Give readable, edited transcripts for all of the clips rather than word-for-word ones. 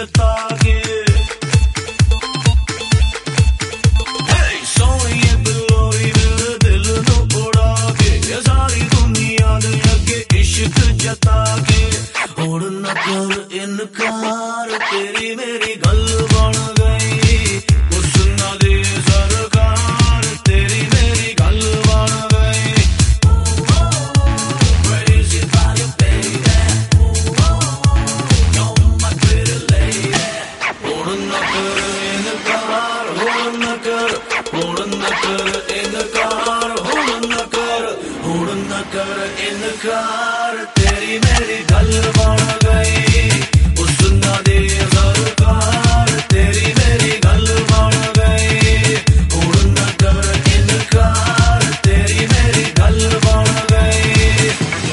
जता के सोनिए बिलोरी दिल नु उड़ा के सारी दुनिया दे अगे इश्क जता के और न कर इनकार तेरी मेरी गल बन गई हुस्न दे सरकार तेरी मेरी गल बन गई crazy about you baby you're my pretty lady और न कर इनकार इनकार तेरी मेरी गल बन गई हुस्न दे सरकार तेरी मेरी गल बन गई और न कर इनकार तेरी मेरी गल बन गई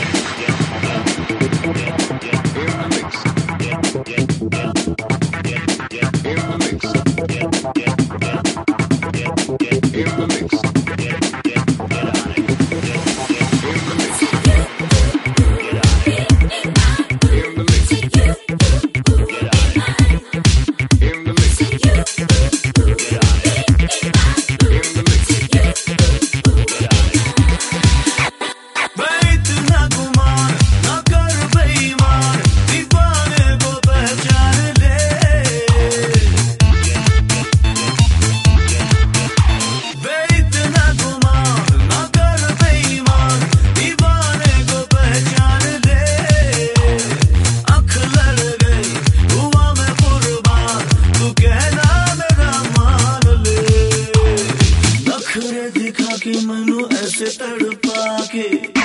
दिखा के मनु ऐसे तड़पा के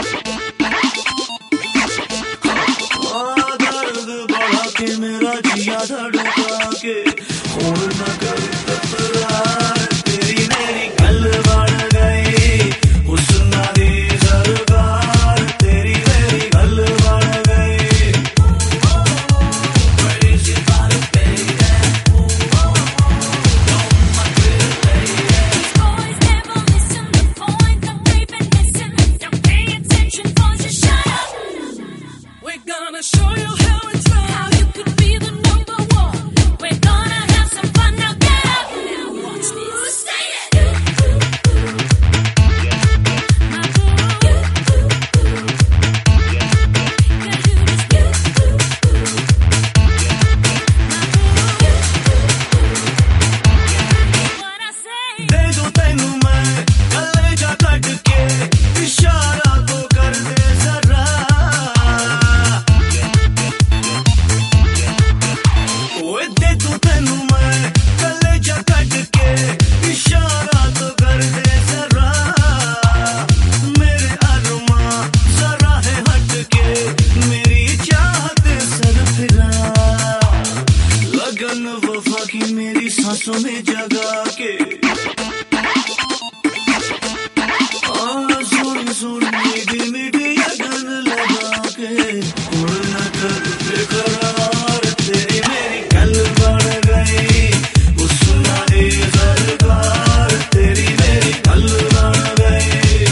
दर्द बढ़ा के मेरा जिया धड़का के और न कर तकरार तेरी मेरी गल बन गई हुस्न दे सरकार तेरी मेरी गल बन गई crazy about it baby show you how it's done. How you could be the number one. We're gonna have some fun now. Get up. Now watch this. Say it. My girl. What I say. दे दो तैनू मैं कलेजा cut के इशारा तो कर दे जरा दे तू तैनू मैं कलेजा कट के इशारा तो कर दे जरा मेरे अरमा जरा है हट के मेरी चाहत सर फिरा लगन वफा की मेरी सांसों में जगा के सोनी सोनी मीठी मीठी लगन लगा के और न कर बेकरार तेरी मेरी गल बन गई हुस्न दे सरकार तेरी मेरी गल बन गई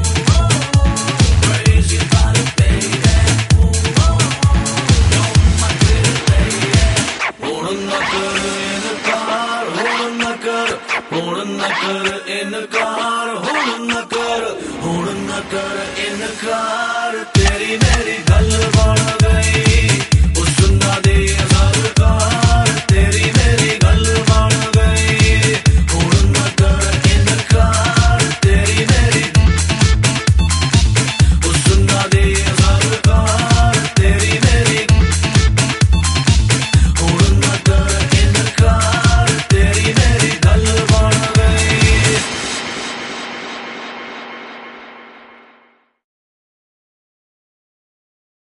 crazy about it baby you're my pretty lady और न कर इनकार इनकार तेरी मेरी